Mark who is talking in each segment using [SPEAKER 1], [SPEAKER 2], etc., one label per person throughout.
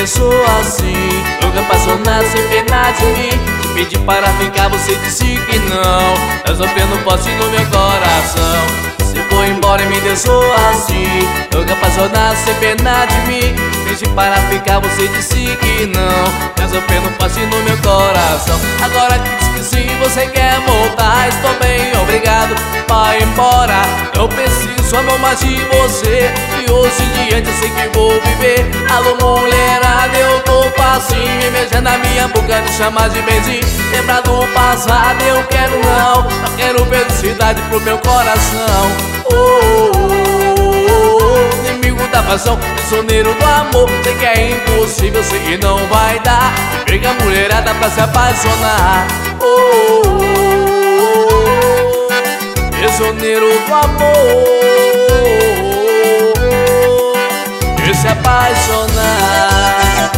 [SPEAKER 1] deixou assim, louca, apaixonada, sem pena de mim. Te pedi para ficar, você disse que não, tá sofrendo posse no meu coração. Você foi embora e me deixou assim, louca, apaixonada, sem pena de mim. Pedi para ficar, você disse que não, tá sofrendo posse no meu coração. Agora que te esqueci, você quer voltar, estou bem, obrigado, vai embora. Não preciso amor mais de você, e hoje em diante eu sei que vou viver. Alô mulherada, eu tô facinho, me beijando na minha boca, me chamar de benzinho. Lembrar do passado eu quero não, só quero felicidade pro meu coração. Inimigo da paixão, prisioneiro do amor. Sei que é impossível, sei que não vai dar. Pega a mulherada pra se apaixonar. Prisioneiro do amor, e se apaixonar.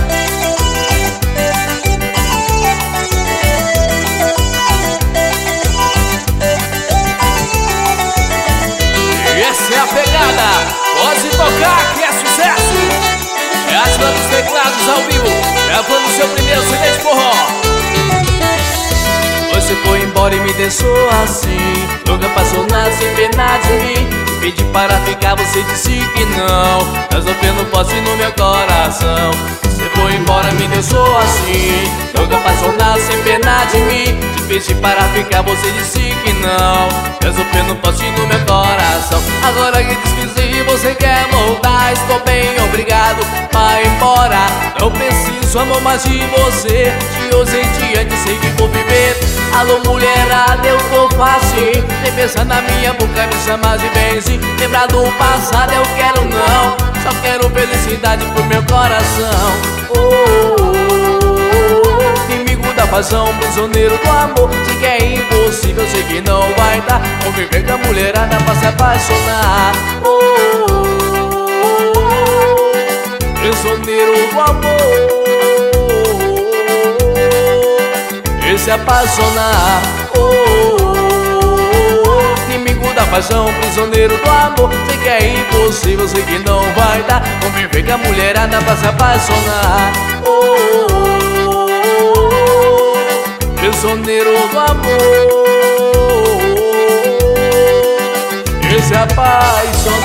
[SPEAKER 1] Essa é a pegada, pode tocar que é sucesso. É a Atila dos teclados ao vivo, gravando seu primeiro CD de forró. Você foi embora e me deixou assim, louca, apaixonada, sem pena de mim. Pedi para ficar, você disse que não, tá sofrendo posse no meu coração. Você foi embora, me deixou assim, louca, apaixonada, sem pena de mim. Te pedi para ficar, você disse que não, tá sofrendo posse no meu coração. Agora que te esqueci, você quer voltar, estou bem, obrigado, vai embora. Não preciso amor mais de você, de hoje em diante sei que vou viver. Alô mulherada, eu tô fácil, nem pensar na minha boca, me chamar de benzinho. Lembrar do passado eu quero não, só quero felicidade pro meu coração. Inimigo da paixão, prisioneiro do amor. Sei que é impossível, sei que não vai dar. Vou viver com a mulherada pra se apaixonar. Prisioneiro do amor, e se apaixonar. Inimigo da paixão, prisioneiro do amor. Sei que é impossível, sei que não vai dar. Vou viver com a mulherada pra se apaixonar. Prisioneiro do amor, e se apaixonar.